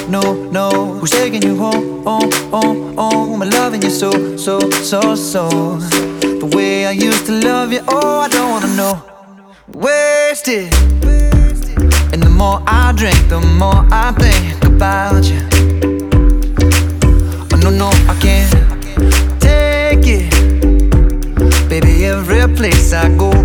no, no. Who's taking you home, I'm loving you so, so, so, so. The way I used to love you, oh, I don't wanna know. Wasted. And the more I drink, the more I think about you. Oh no, no, I can't take it. Baby, every place I go,